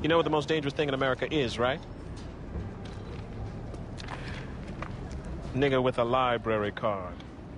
You know what the most dangerous thing in America is, right? Nigga with a library card.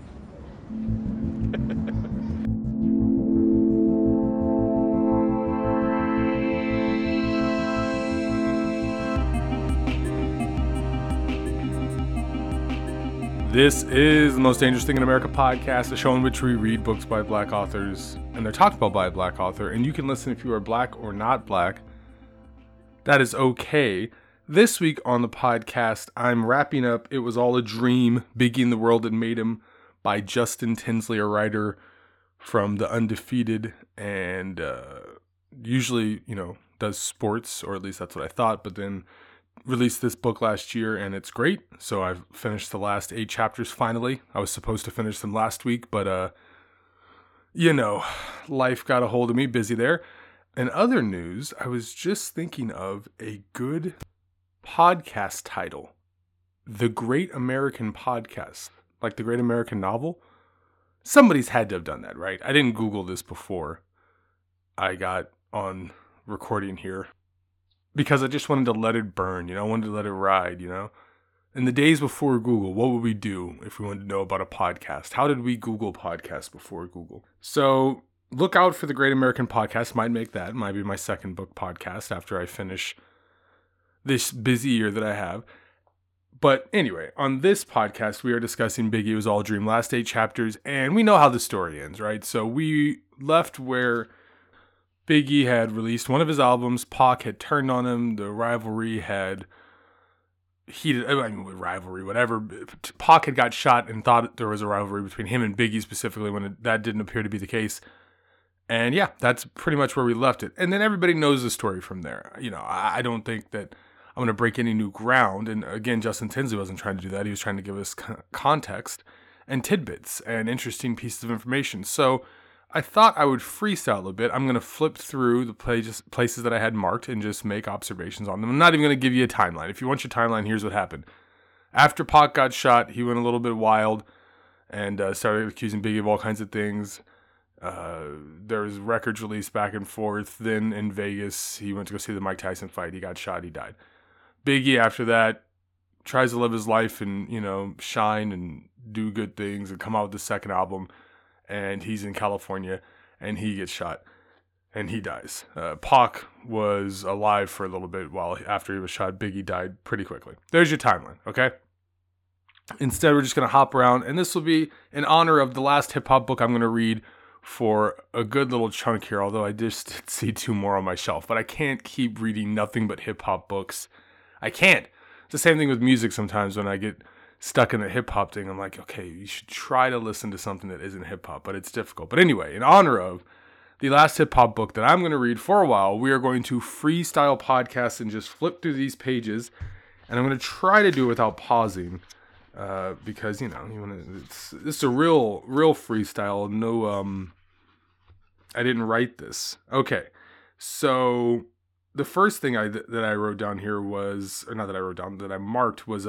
This is the Most Dangerous Thing in America podcast, a show in which we read books by black authors, and they're talked about by a black author, and you can listen if you are black or not black. That is okay. This week on the podcast, I'm wrapping up It Was All a Dream, Biggie and the World That Made Him by Justin Tinsley, a writer from The Undefeated, and usually, does sports, or at least that's what I thought, but then released this book last year, and it's great. So I've finished the last 8 chapters finally. I was supposed to finish them last week, but life got a hold of me, busy there. In other news, I was just thinking of a good podcast title. The Great American Podcast. Like the Great American Novel. Somebody's had to have done that, right? I didn't Google this before I got on recording here, because I just wanted to let it burn, I wanted to let it ride, In the days before Google, what would we do if we wanted to know about a podcast? How did we Google podcasts before Google? So look out for the Great American Podcast. Might be my second book podcast after I finish this busy year that I have. But anyway, on this podcast, we are discussing Biggie It Was All a Dream, last 8 chapters, and we know how the story ends, right? So we left where Biggie had released one of his albums. Pac had turned on him. The rivalry had heated. Rivalry, whatever. Pac had got shot and thought there was a rivalry between him and Biggie specifically when that didn't appear to be the case. And yeah, that's pretty much where we left it. And then everybody knows the story from there. I don't think that I'm going to break any new ground. And again, Justin Tinsley wasn't trying to do that. He was trying to give us context and tidbits and interesting pieces of information. So I thought I would freestyle a little bit. I'm going to flip through the places that I had marked and just make observations on them. I'm not even going to give you a timeline. If you want your timeline, here's what happened. After Pac got shot, he went a little bit wild and started accusing Biggie of all kinds of things. There was records released back and forth. Then in Vegas, he went to go see the Mike Tyson fight. He got shot. He died. Biggie, after that, tries to live his life and, shine and do good things and come out with the second album. And he's in California, and he gets shot, and he dies. Pac was alive for a little bit while after he was shot. Biggie died pretty quickly. There's your timeline, okay? Instead, we're just going to hop around, and this will be in honor of the last hip-hop book I'm going to read for a good little chunk here, although I just did see 2 more on my shelf. But I can't keep reading nothing but hip-hop books. I can't. It's the same thing with music sometimes when I get stuck in the hip-hop thing. I'm like, okay, you should try to listen to something that isn't hip-hop, but it's difficult. But anyway, in honor of the last hip-hop book that I'm going to read for a while, we are going to freestyle podcast and just flip through these pages, and I'm going to try to do it without pausing, because, it's a real freestyle. No, I didn't write this. Okay, so the first thing that I wrote down here was, or not that I wrote down, that I marked was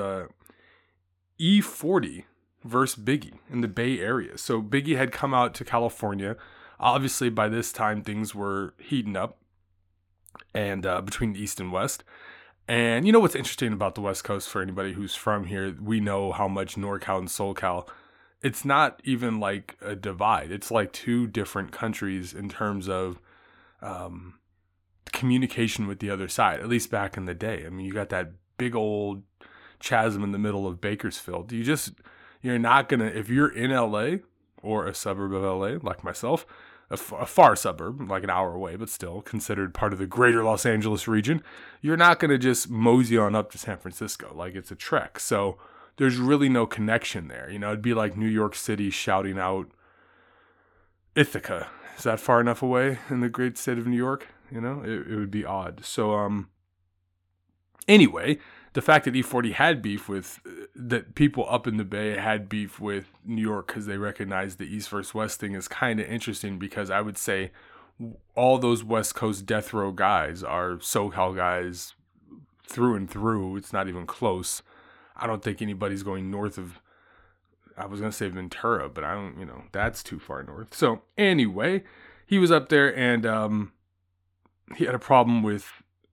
E40 versus Biggie in the Bay Area. So Biggie had come out to California. Obviously, by this time, things were heating up and between the East and West. And what's interesting about the West Coast, for anybody who's from here, we know how much NorCal and SoCal, it's not even like a divide. It's like 2 different countries in terms of communication with the other side, at least back in the day. I mean, you got that big old chasm in the middle of Bakersfield. You're not gonna, if you're in LA or a suburb of LA like myself, a far suburb, like an hour away, but still considered part of the greater Los Angeles region, you're not gonna just mosey on up to San Francisco like it's a trek. So there's really no connection there. It'd be like New York City shouting out Ithaca. Is that far enough away in the great state of New York? It would be odd. So anyway, the fact that E40 had beef with, that people up in the Bay had beef with New York because they recognized the East versus West thing is kind of interesting, because I would say all those West Coast death row guys are SoCal guys through and through. It's not even close. I don't think anybody's going north of, I was going to say Ventura, but I don't, that's too far north. So anyway, he was up there and he had a problem with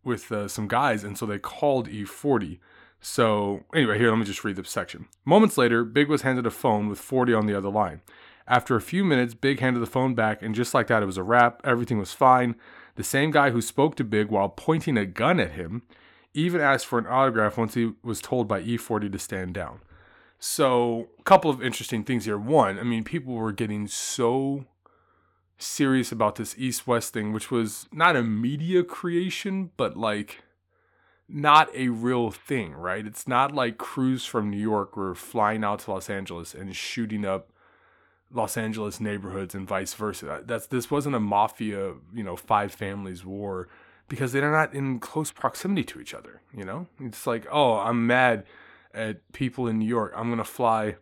some guys, and so they called E40. So anyway, here, let me just read the section. Moments later, Big was handed a phone with 40 on the other line. After a few minutes, Big handed the phone back, and just like that, it was a wrap. Everything was fine. The same guy who spoke to Big while pointing a gun at him even asked for an autograph once he was told by E40 to stand down. So, a couple of interesting things here. One, I mean, people were getting so serious about this East-West thing, which was not a media creation, but like not a real thing, right? It's not like crews from New York were flying out to Los Angeles and shooting up Los Angeles neighborhoods and vice versa. This wasn't a mafia, five families war, because they're not in close proximity to each other, It's like, oh, I'm mad at people in New York. I'm going to fly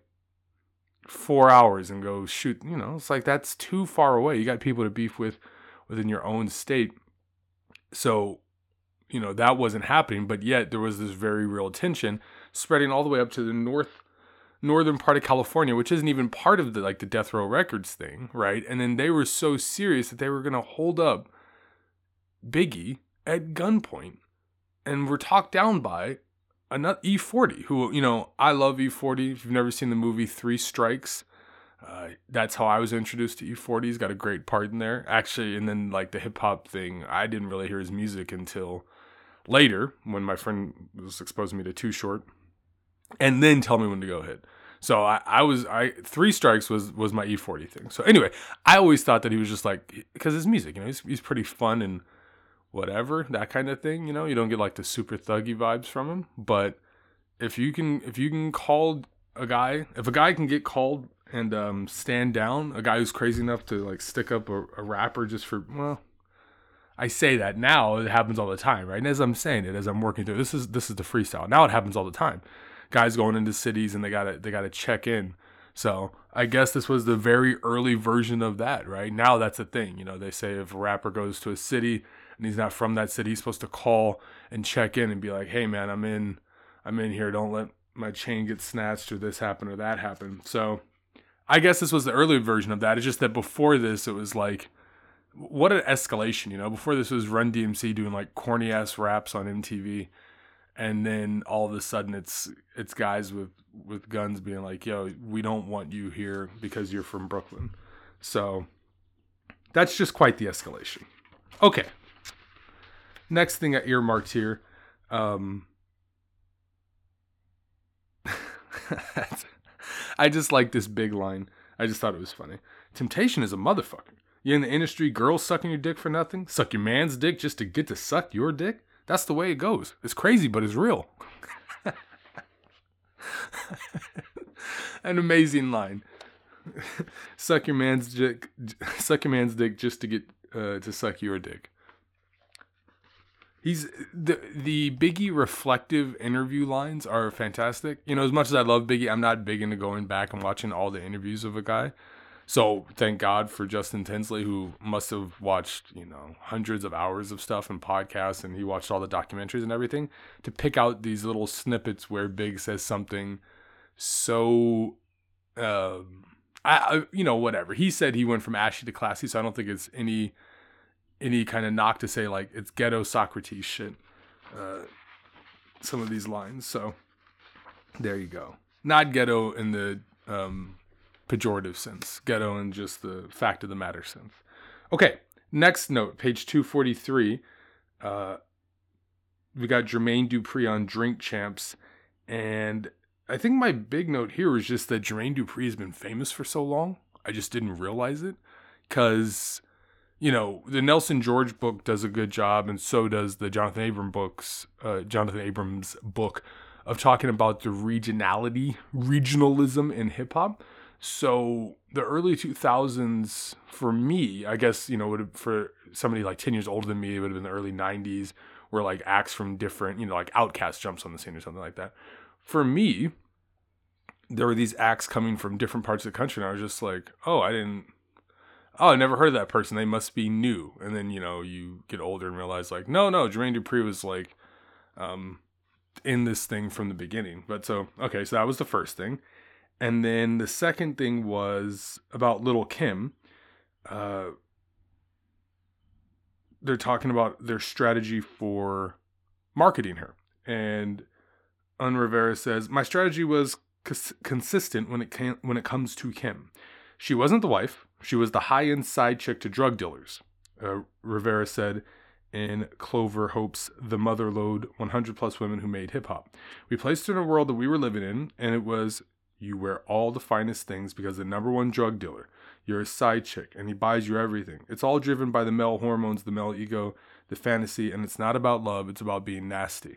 4 hours and go shoot, It's like, that's too far away. You got people to beef with within your own state. So, that wasn't happening, but yet there was this very real tension spreading all the way up to the northern part of California, which isn't even part of the Death Row Records thing, right? And then they were so serious that they were going to hold up Biggie at gunpoint and were talked down by another E40, who, I love E40. If you've never seen the movie Three Strikes, that's how I was introduced to E40. He's got a great part in there, actually. And then the hip hop thing, I didn't really hear his music until later when my friend was exposing me to Too Short, and then Tell Me When to Go Hit. So I Three Strikes was my E40 thing. So anyway, I always thought that he was just because his music, he's pretty fun and whatever, that kind of thing. You don't get the super thuggy vibes from him. But if you can call a guy, if a guy can get called and stand down, a guy who's crazy enough to stick up a rapper just for, well, I say that now, it happens all the time, right? And as I'm saying it, as I'm working through, this is the freestyle. Now it happens all the time. Guys going into cities and they gotta check in. So I guess this was the very early version of that, right? Now that's a thing. They say if a rapper goes to a city and he's not from that city, he's supposed to call and check in and be like, hey man, I'm in here. Don't let my chain get snatched or this happen or that happen. So I guess this was the early version of that. It's just that before this, it was what an escalation, Before this was Run DMC doing corny ass raps on MTV. And then all of a sudden it's guys with guns being like, yo, we don't want you here because you're from Brooklyn. So that's just quite the escalation. Okay. Next thing I earmarked here. I just like this big line. I just thought it was funny. Temptation is a motherfucker. You in the industry, girls sucking your dick for nothing? Suck your man's dick just to get to suck your dick? That's the way it goes. It's crazy, but it's real. An amazing line. Suck your man's dick just to get to suck your dick. He's the Biggie reflective interview lines are fantastic. As much as I love Biggie, I'm not big into going back and watching all the interviews of a guy. So thank God for Justin Tinsley, who must have watched, hundreds of hours of stuff and podcasts, and he watched all the documentaries and everything to pick out these little snippets where Big says something so, whatever. He said he went from ashy to classy, so I don't think it's any kind of knock to say it's ghetto Socrates shit. Some of these lines, so there you go. Not ghetto in the pejorative sense, ghetto in just the fact of the matter sense. Okay, next note, page 243. We got Jermaine Dupri on Drink Champs, and I think my big note here was just that Jermaine Dupri has been famous for so long. I just didn't realize it, because the Nelson George book does a good job, and so does the Jonathan Abrams book of talking about the regionalism in hip hop. So the early 2000s for me, I guess, for somebody 10 years older than me, it would have been the early 90s, where acts from different, Outkast jumps on the scene or something like that. For me, there were these acts coming from different parts of the country, and I was just like, I never heard of that person. They must be new. And then, you get older and realize no, Jermaine Dupri was in this thing from the beginning. But so that was the first thing. And then the second thing was about Lil' Kim. they're talking about their strategy for marketing her. And Un Rivera says, my strategy was consistent when it comes to Kim. She wasn't the wife. She was the high-end side chick to drug dealers. Rivera said in Clover Hope's The Mother Lode 100 Plus Women Who Made Hip Hop. We placed her in a world that we were living in, and it was, you wear all the finest things because the number one drug dealer. You're a side chick, and he buys you everything. It's all driven by the male hormones, the male ego, the fantasy, and it's not about love. It's about being nasty.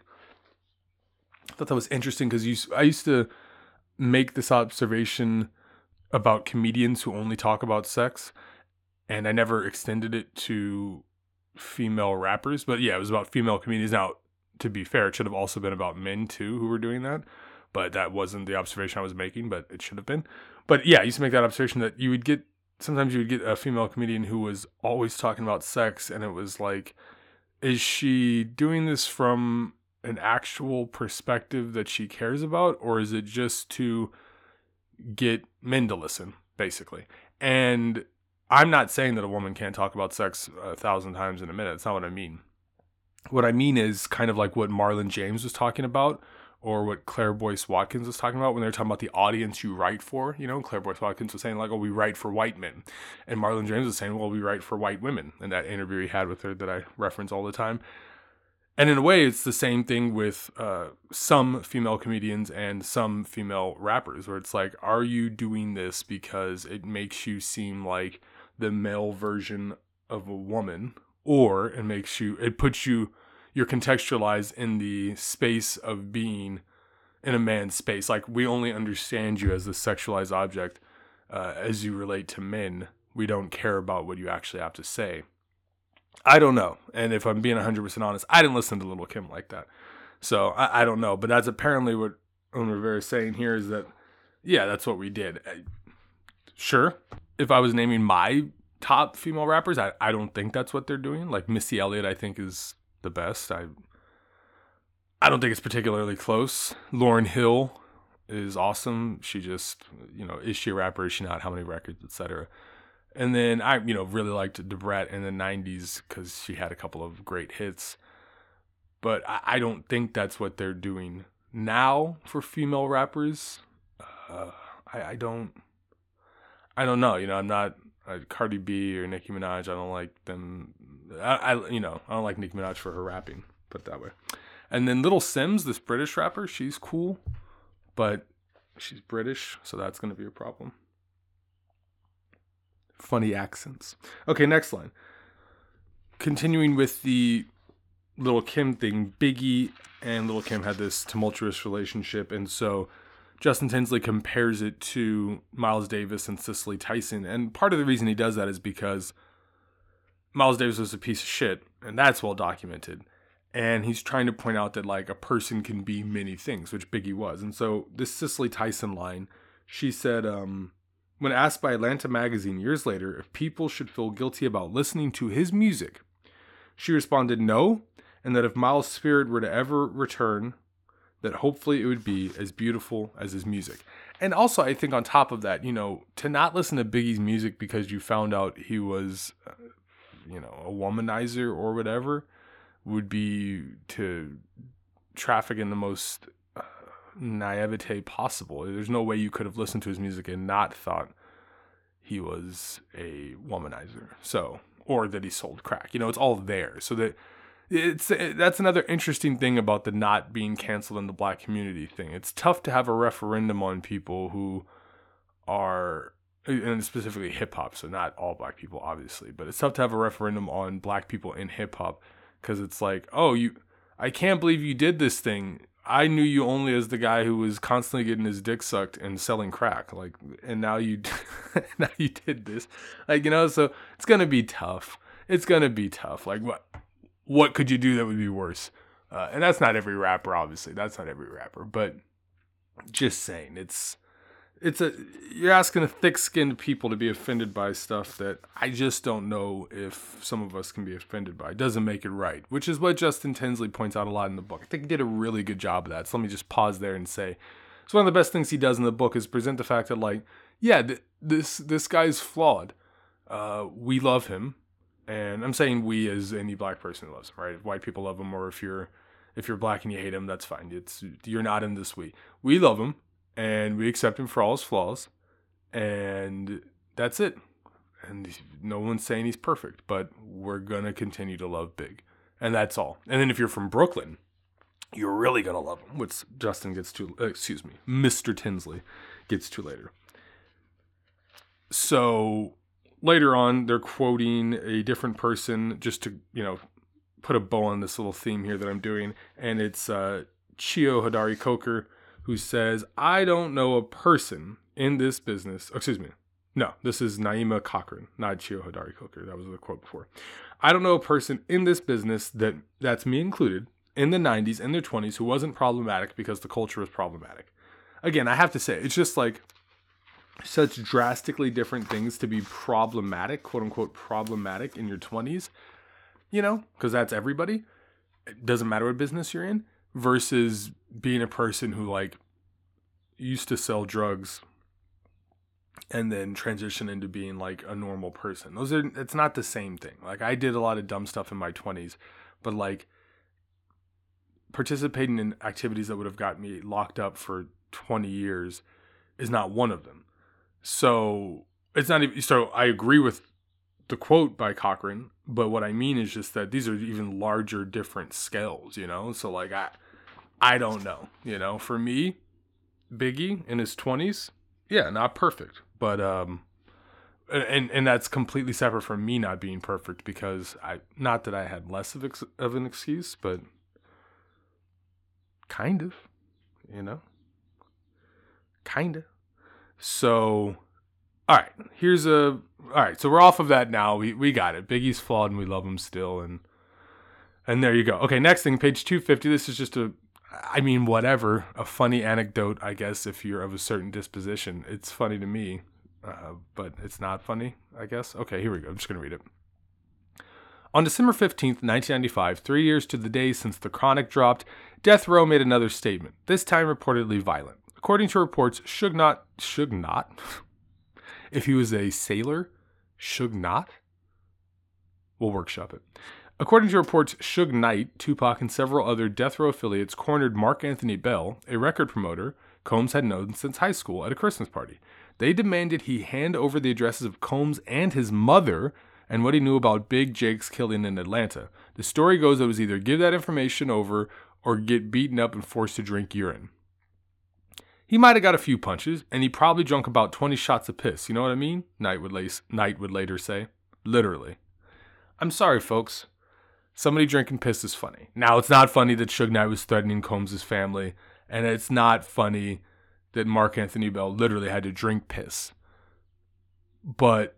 I thought that was interesting because I used to make this observation about comedians who only talk about sex, and I never extended it to female rappers. But yeah, it was about female comedians. Now, to be fair, it should have also been about men too who were doing that, but that wasn't the observation I was making, but it should have been. But yeah, I used to make that observation that sometimes you would get a female comedian who was always talking about sex, and it was like, is she doing this from an actual perspective that she cares about, or is it just to get men to listen, basically? And I'm not saying that a woman can't talk about sex 1,000 times in a minute. That's not what I mean. What I mean is kind of like what Marlon James was talking about, or what Claire Boyce Watkins was talking about when they were talking about the audience you write for. You know, Claire Boyce Watkins was saying like, oh, we write for white men. And Marlon James was saying, well, we write for white women, in that interview he had with her that I reference all the time. And in a way, it's the same thing with some female comedians and some female rappers, where it's like, are you doing this because it makes you seem like the male version of a woman, or you're contextualized in the space of being in a man's space. Like, we only understand you as the sexualized object as you relate to men. We don't care about what you actually have to say. I don't know. And if I'm being 100% honest, I didn't listen to Little Kim like that. So I don't know. But that's apparently what Un Rivera is saying here, is that, yeah, that's what we did. Sure. If I was naming my top female rappers, I don't think that's what they're doing. Like Missy Elliott, I think, is the best. I don't think it's particularly close. Lauryn Hill is awesome. She just, is she a rapper? Is she not? How many records, etc. And then I, really liked Debrat in the 90s because she had a couple of great hits. But I don't think that's what they're doing now for female rappers. I don't know. I'm not Cardi B or Nicki Minaj. I don't like them. I don't like Nicki Minaj for her rapping, put it that way. And then Little Sims, this British rapper, she's cool, but she's British, so that's going to be a problem. Funny accents. Okay, next line. Continuing with the Lil' Kim thing, Biggie and Lil' Kim had this tumultuous relationship, and so Justin Tinsley compares it to Miles Davis and Cicely Tyson. And part of the reason he does that is because Miles Davis was a piece of shit, and that's well documented. And he's trying to point out that, like, a person can be many things, which Biggie was. And so this Cicely Tyson line, she said, when asked by Atlanta Magazine years later if people should feel guilty about listening to his music, she responded no, and that if Miles' spirit were to ever return, that hopefully it would be as beautiful as his music. And also, I think on top of that, to not listen to Biggie's music because you found out he was, a womanizer or whatever, would be to traffic in the most naivete possible. There's no way you could have listened to his music and not thought he was a womanizer. So, or that he sold crack. It's all there. So that that's another interesting thing about the not being canceled in the black community thing. It's tough to have a referendum on people who are, and specifically hip hop, so not all black people, obviously, but it's tough to have a referendum on black people in hip hop because it's like, I can't believe you did this thing. I knew you only as the guy who was constantly getting his dick sucked and selling crack, like, and now you did this, like, so it's gonna be tough. It's gonna be tough. Like, what could you do that would be worse? And that's not every rapper, obviously. That's not every rapper, but just saying, you're asking a thick-skinned people to be offended by stuff that I just don't know if some of us can be offended by. It doesn't make it right, which is what Justin Tinsley points out a lot in the book. I think he did a really good job of that. So let me just pause there and say, it's one of the best things he does in the book is present the fact that, like, yeah, this guy's flawed. We love him, And I'm saying we as any black person who loves him, right? If white people love him, or if you're black and you hate him, that's fine. You're not in this we. We love him and we accept him for all his flaws, and that's it. And no one's saying he's perfect, but we're gonna continue to love Big, and that's all. And then if you're from Brooklyn, you're really gonna love him, which Mr. Tinsley gets to later. So later on, they're quoting a different person just to, put a bow on this little theme here that I'm doing. And it's Cheo Hodari Coker, who says, I don't know a person in this business. Excuse me. No, this is Naima Cochran, not Cheo Hodari Coker. That was the quote before. I don't know a person in this business, that's me included, in the 90s and their 20s who wasn't problematic because the culture was problematic. Again, I have to say, it's just like such drastically different things to be problematic, quote unquote problematic in your 20s, because that's everybody. It doesn't matter what business you're in, versus being a person who like used to sell drugs and then transition into being like a normal person. It's not the same thing. Like, I did a lot of dumb stuff in my 20s, but like participating in activities that would have got me locked up for 20 years is not one of them. So it's not even, so I agree with the quote by Cochran, but what I mean is just that these are even larger, different scales, So like, I don't know, for me, Biggie in his 20s, yeah, not perfect, but, and that's completely separate from me not being perfect, because not that I had less of an excuse, but kind of, kind of. So, all right. So we're off of that now. We got it. Biggie's flawed and we love him still. And there you go. Okay. Next thing, page 250. This is just a funny anecdote, I guess, if you're of a certain disposition. It's funny to me, but it's not funny, I guess. Okay, here we go. I'm just going to read it. On December 15th, 1995, 3 years to the day since The Chronic dropped, Death Row made another statement, this time reportedly violent. According to reports, Suge Knight, if he was a sailor, Suge Knight? We'll workshop it. According to reports, Suge Knight, Tupac, and several other Death Row affiliates cornered Mark Anthony Bell, a record promoter Combs had known since high school, at a Christmas party. They demanded he hand over the addresses of Combs and his mother and what he knew about Big Jake's killing in Atlanta. The story goes it was either give that information over or get beaten up and forced to drink urine. He might have got a few punches, and he probably drunk about 20 shots of piss, you know what I mean? Knight would later say. Literally. I'm sorry, folks. Somebody drinking piss is funny. Now, it's not funny that Suge Knight was threatening Combs' family, and it's not funny that Mark Anthony Bell literally had to drink piss. But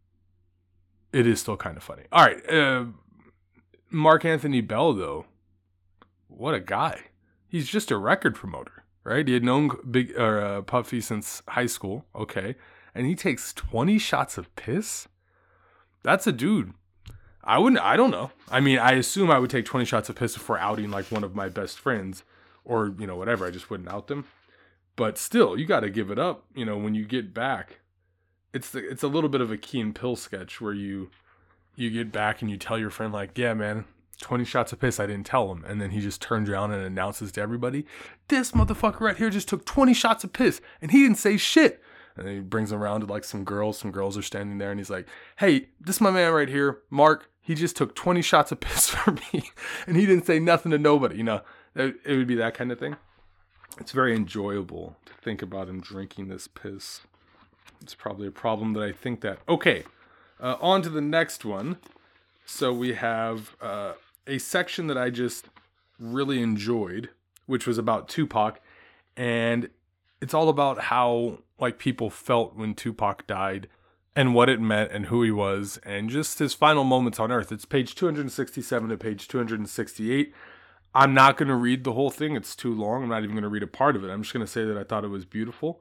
it is still kind of funny. All right, Mark Anthony Bell, though, what a guy. He's just a record promoter, right? He had known Puffy since high school, okay, and he takes 20 shots of piss? That's a dude. I don't know. I mean, I assume I would take 20 shots of piss before outing like one of my best friends or, whatever. I just wouldn't out them. But still, you got to give it up, when you get back. It's a little bit of a Key and Peele sketch where you get back and you tell your friend like, yeah, man, 20 shots of piss, I didn't tell him. And then he just turns around and announces to everybody, this motherfucker right here just took 20 shots of piss and he didn't say shit. And then he brings them around to like some girls are standing there and he's like, hey, this is my man right here, Mark. He just took 20 shots of piss for me and he didn't say nothing to nobody. It would be that kind of thing. It's very enjoyable to think about him drinking this piss. It's probably a problem that I think that. Okay, on to the next one. So we have a section that I just really enjoyed, which was about Tupac. And it's all about how like people felt when Tupac died and what it meant and who he was and just his final moments on earth. It's page 267 to page 268. I'm not going to read the whole thing. It's too long. I'm not even going to read a part of it. I'm just going to say that I thought it was beautiful.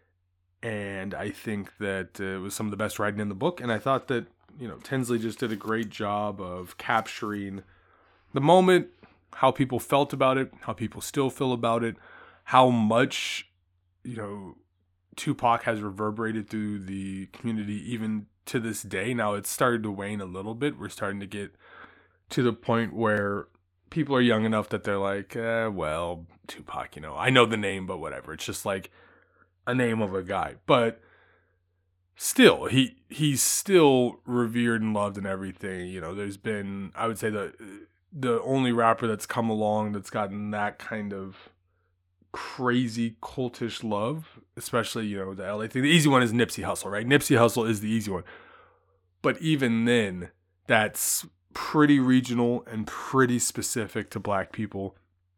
And I think that it was some of the best writing in the book. And I thought that, Tinsley just did a great job of capturing the moment, how people felt about it, how people still feel about it, how much, Tupac has reverberated through the community even to this day. Now it's started to wane a little bit. We're starting to get to the point where people are young enough that they're like, well, Tupac, I know the name, but whatever. It's just like a name of a guy. But still, he's still revered and loved and everything. There's been, I would say, the only rapper that's come along that's gotten that kind of crazy cultish love, especially, the LA thing. The easy one is Nipsey Hussle, right? Nipsey Hussle is the easy one. But even then, that's pretty regional and pretty specific to black people.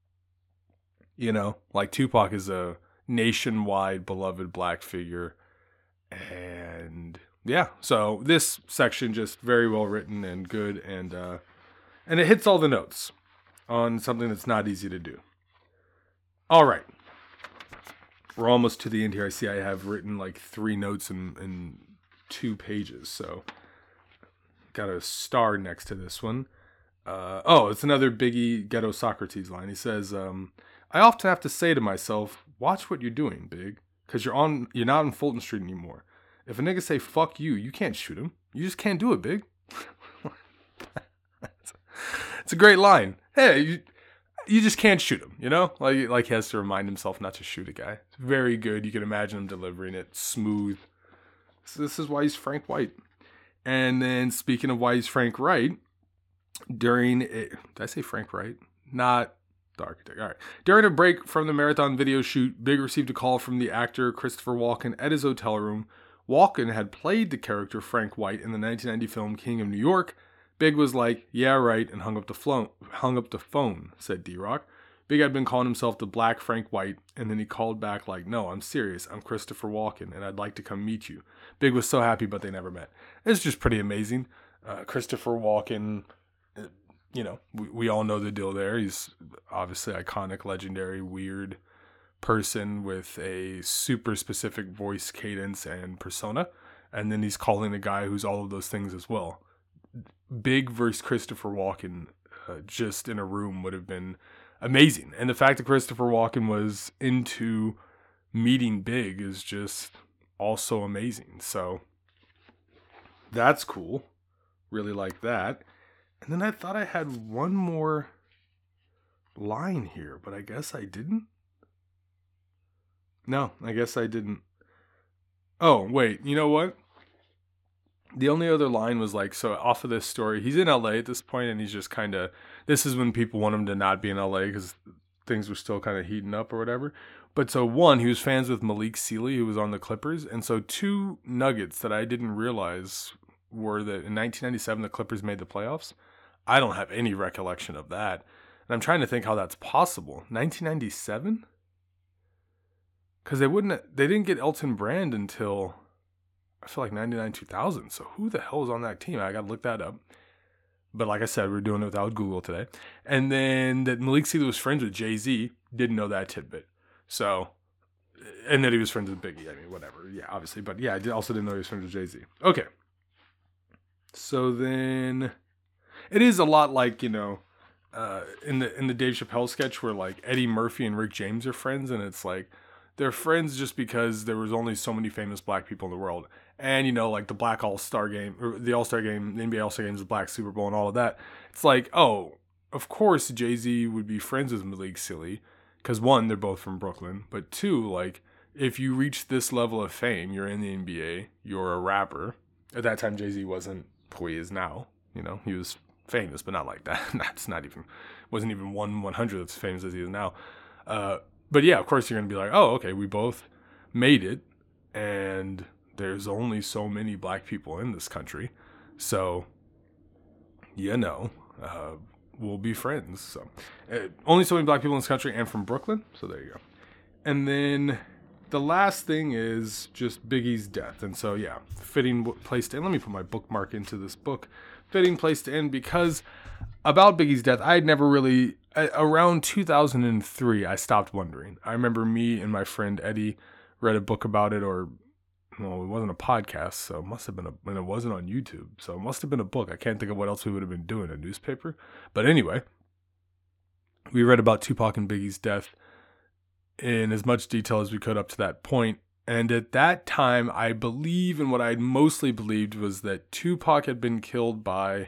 Like Tupac is a nationwide beloved black figure. And yeah, so this section just very well written and good, and it hits all the notes on something that's not easy to do. All right. We're almost to the end here. I see I have written like 3 notes in 2 pages, so got a star next to this one. It's another Biggie Ghetto Socrates line. He says, I often have to say to myself, watch what you're doing, Big, because you're not on Fulton Street anymore. If a nigga say fuck you, you can't shoot him. You just can't do it, Big. It's a great line. Hey, you just can't shoot him, Like he has to remind himself not to shoot a guy. It's very good. You can imagine him delivering it smooth. So this is why he's Frank White. And then speaking of why he's Frank Wright, did I say Frank Wright? Not the architect. All right. During a break from the marathon video shoot, Big received a call from the actor Christopher Walken at his hotel room. Walken had played the character Frank White in the 1990 film King of New York. Big was like, yeah, right, and hung up the phone, said D-Rock. Big had been calling himself the Black Frank White, and then he called back like, no, I'm serious. I'm Christopher Walken, and I'd like to come meet you. Big was so happy, but they never met. It's just pretty amazing. Christopher Walken, we all know the deal there. He's obviously iconic, legendary, weird person with a super specific voice cadence and persona. And then he's calling a guy who's all of those things as well. Big versus Christopher Walken just in a room would have been amazing. And the fact that Christopher Walken was into meeting Big is just also amazing. So that's cool. Really like that. And then I thought I had one more line here, but I guess I didn't. No, I guess I didn't. Oh, wait, you know what? The only other line was like, so off of this story, he's in LA at this point, and he's just kind of, this is when people want him to not be in LA because things were still kind of heating up or whatever. But so one, he was fans with Malik Sealy, who was on the Clippers. And so 2 nuggets that I didn't realize were that in 1997, the Clippers made the playoffs. I don't have any recollection of that. And I'm trying to think how that's possible. 1997? Because they didn't get Elton Brand until, I feel like 99, 2000. So who the hell is on that team? I got to look that up. But like I said, we're doing it without Google today. And then that Malik Sealy was friends with Jay-Z. Didn't know that tidbit. So, and that he was friends with Biggie. I mean, whatever. Yeah, obviously. But yeah, I also didn't know he was friends with Jay-Z. Okay. So then, it is a lot like, in the Dave Chappelle sketch where like Eddie Murphy and Rick James are friends. And it's like, they're friends just because there was only so many famous black people in the world. And, like the Black All-Star Game, or the All-Star Game, the NBA All-Star Game is the Black Super Bowl and all of that. It's like, oh, of course Jay-Z would be friends with Malik Sealy. Because 1, they're both from Brooklyn. But 2, like, if you reach this level of fame, you're in the NBA, you're a rapper. At that time, Jay-Z wasn't who he is now. He was famous, but not like that. Wasn't even 1/100th as famous as he is now. But yeah, of course you're going to be like, oh, okay, we both made it, and there's only so many black people in this country. So, we'll be friends. So, only so many black people in this country and from Brooklyn. So there you go. And then the last thing is just Biggie's death. And so, yeah, fitting place to end. Let me put my bookmark into this book. Fitting place to end because about Biggie's death, I had never really, around 2003, I stopped wondering. I remember me and my friend Eddie read a book about it, or, well, it wasn't a podcast, so it must have been and it wasn't on YouTube, so it must have been a book. I can't think of what else we would have been doing, a newspaper. But anyway, we read about Tupac and Biggie's death in as much detail as we could up to that point. And at that time, I believe, and what I mostly believed was that Tupac had been killed by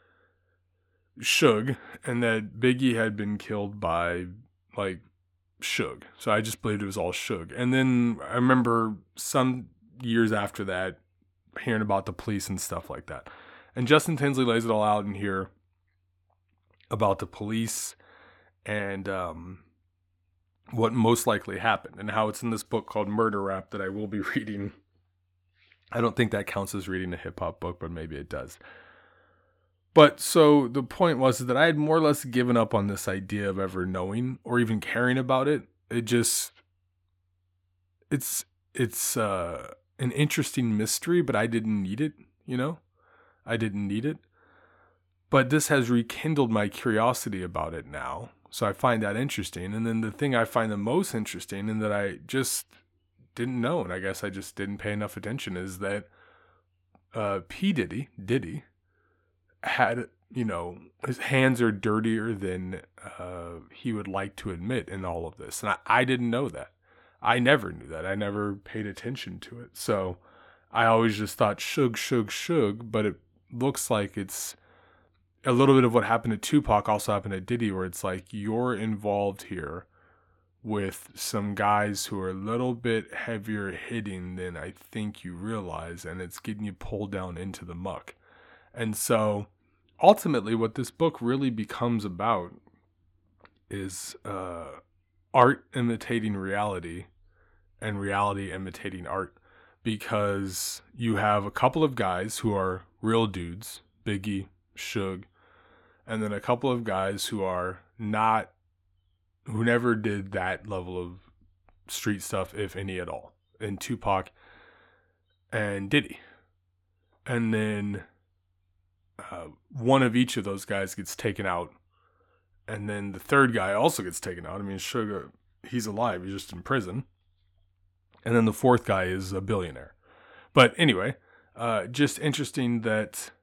Suge, and that Biggie had been killed by, like, Suge. So I just believed it was all Suge. And then I remember some years after that, hearing about the police and stuff like that. And Justin Tinsley lays it all out in here about the police and what most likely happened, and how it's in this book called Murder Rap that I will be reading. I don't think that counts as reading a hip-hop book, but maybe it does. But so the point was that I had more or less given up on this idea of ever knowing or even caring about it. It's an interesting mystery, but I didn't need it, I didn't need it. But this has rekindled my curiosity about it now. So I find that interesting. And then the thing I find the most interesting, and that I just didn't know, and I guess I just didn't pay enough attention, is that P. Diddy, had, his hands are dirtier than he would like to admit in all of this. And I didn't know that. I never knew that. I never paid attention to it. So I always just thought Suge, but it looks like it's a little bit of what happened to Tupac also happened to Diddy, where it's like you're involved here with some guys who are a little bit heavier hitting than I think you realize, and it's getting you pulled down into the muck. And so ultimately what this book really becomes about is art imitating reality and reality imitating art, because you have a couple of guys who are real dudes, Biggie, Suge, and then a couple of guys who are not, who never did that level of street stuff, if any at all, in Tupac and Diddy. And then one of each of those guys gets taken out, and then the third guy also gets taken out. I mean, Suge, he's alive, he's just in prison. And then the fourth guy is a billionaire. But anyway, just interesting that,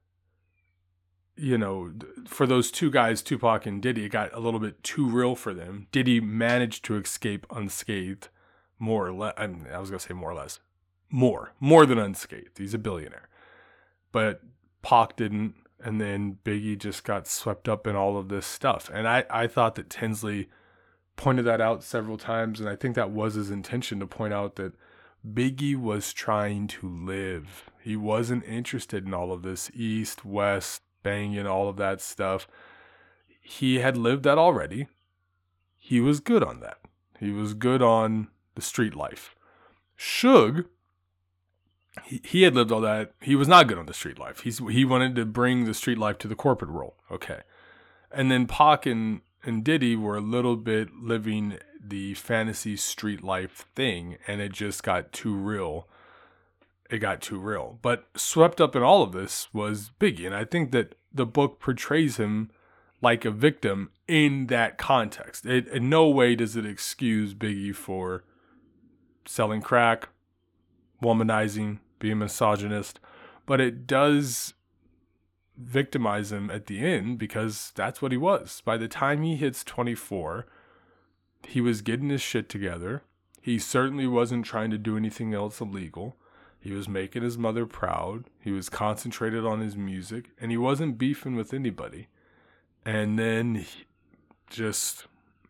for those two guys, Tupac and Diddy, it got a little bit too real for them. Diddy managed to escape unscathed, more or less. I was going to say more or less. More than unscathed. He's a billionaire. But Pac didn't, and then Biggie just got swept up in all of this stuff. And I thought that Tinsley pointed that out several times, and I think that was his intention, to point out that Biggie was trying to live. He wasn't interested in all of this East, West, banging, all of that stuff. He had lived that already. He was good on that. He was good on the street life. Suge, he had lived all that. He was not good on the street life. He wanted to bring the street life to the corporate world. Okay. And then Pac and Diddy were a little bit living the fantasy street life thing, and it just got too real. It got too real. But swept up in all of this was Biggie, and I think that the book portrays him like a victim in that context. In no way does it excuse Biggie for selling crack, womanizing, being misogynist, but it does victimize him at the end, because that's what he was. By the time he hits 24, he was getting his shit together. He certainly wasn't trying to do anything else illegal. He was making his mother proud. He was concentrated on his music, and he wasn't beefing with anybody. And then he just,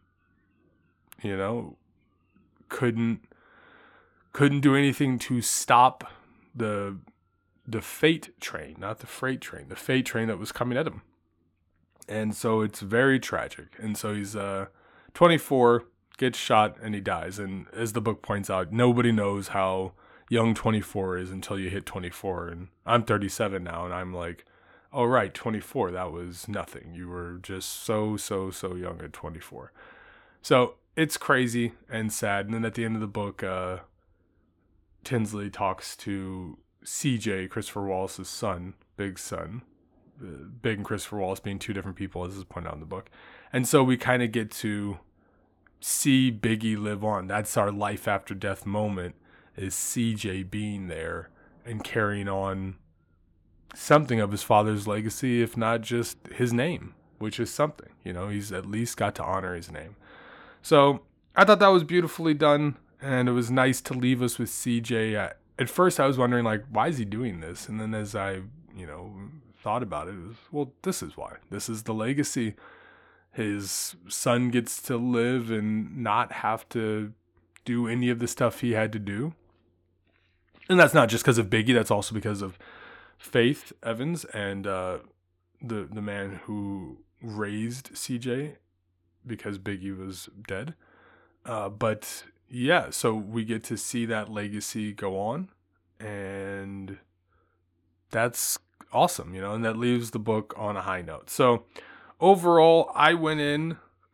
couldn't do anything to stop the fate train, not the freight train, the fate train that was coming at him. And so it's very tragic. And so he's 24, gets shot, and he dies. And as the book points out, nobody knows how young 24 is until you hit 24. And I'm 37 now, and I'm like, oh, right, 24, that was nothing. You were just so young at 24. So it's crazy and sad. And then at the end of the book, Tinsley talks to CJ, Christopher Wallace's son, Big's son. Big and Christopher Wallace being two different people, as is pointed out in the book. And so we kind of get to see Biggie live on. That's our life after death moment, is CJ being there and carrying on something of his father's legacy, if not just his name, which is something. He's at least got to honor his name. So I thought that was beautifully done. And it was nice to leave us with CJ. At first, I was wondering, like, why is he doing this? And then as I, thought about it, it was, well, this is why. This is the legacy. His son gets to live and not have to do any of the stuff he had to do. And that's not just because of Biggie. That's also because of Faith Evans and the man who raised CJ, because Biggie was dead. But yeah, so we get to see that legacy go on, and that's awesome, and that leaves the book on a high note. So overall, I wanted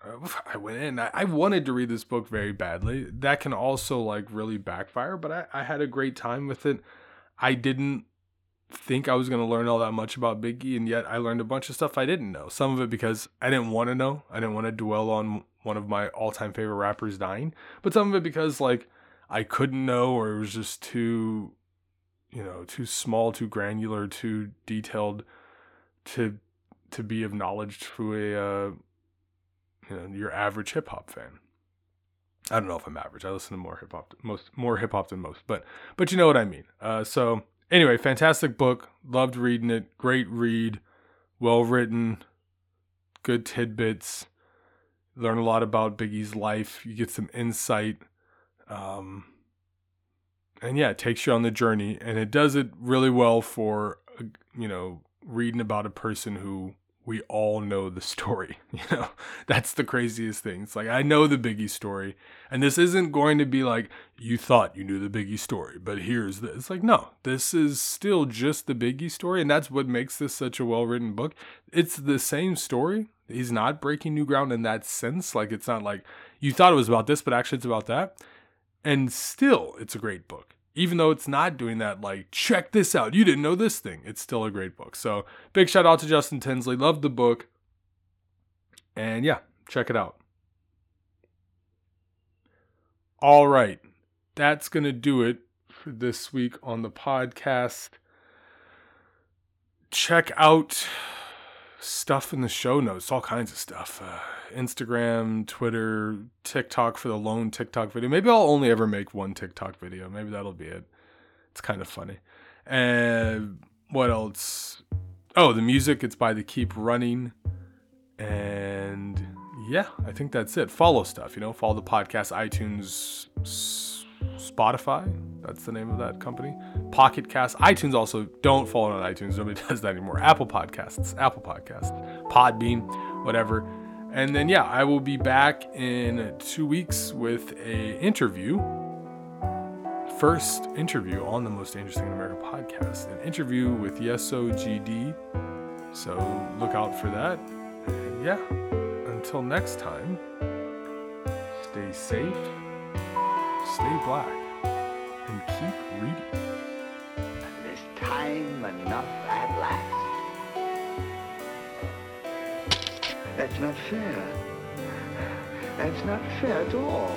to read this book very badly. That can also like really backfire, but I had a great time with it. I didn't think I was going to learn all that much about Biggie, and yet I learned a bunch of stuff I didn't know. Some of it because I didn't want to know. I didn't want to dwell on one of my all-time favorite rappers dying. But some of it because like I couldn't know, or it was just too small, too granular, too detailed to be of knowledge to your average hip hop fan. I don't know if I'm average. I listen to more hip hop than most, but you know what I mean. So anyway, fantastic book. Loved reading it. Great read. Well written. Good tidbits. Learn a lot about Biggie's life. You get some insight. And yeah, it takes you on the journey, and it does it really well for, reading about a person who we all know the story. That's the craziest thing. It's like, I know the Biggie story, and this isn't going to be like, you thought you knew the Biggie story, but here's this. It's like, no, this is still just the Biggie story, and that's what makes this such a well-written book. It's the same story. He's not breaking new ground in that sense. Like, it's not like, you thought it was about this, but actually it's about that. And still, it's a great book. Even though it's not doing that, like, check this out, you didn't know this thing. It's still a great book. So, big shout out to Justin Tinsley. Loved the book. And yeah, check it out. All right. That's going to do it for this week on the podcast. Check out stuff in the show notes, all kinds of stuff. Instagram, Twitter, TikTok for the lone TikTok video. Maybe I'll only ever make one TikTok video. Maybe that'll be it. It's kind of funny. And what else? Oh, the music, it's by The Keep Running. And yeah, I think that's it. Follow stuff, follow the podcast, iTunes, Spotify. That's the name of that company. Pocket Cast. iTunes also. Don't follow it on iTunes. Nobody does that anymore. Apple Podcasts. Podbean. Whatever. And then, yeah, I will be back in 2 weeks with a interview. First interview on the Most Dangerous Thing in America podcast. An interview with Yeso GD. So look out for that. And yeah, until next time, stay safe, stay black, and keep reading. This time enough at last. That's not fair. That's not fair at all.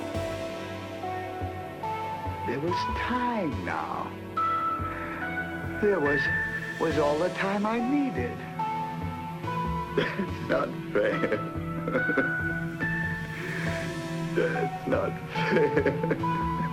There was time now. There was all the time I needed. That's not fair. That's not fair.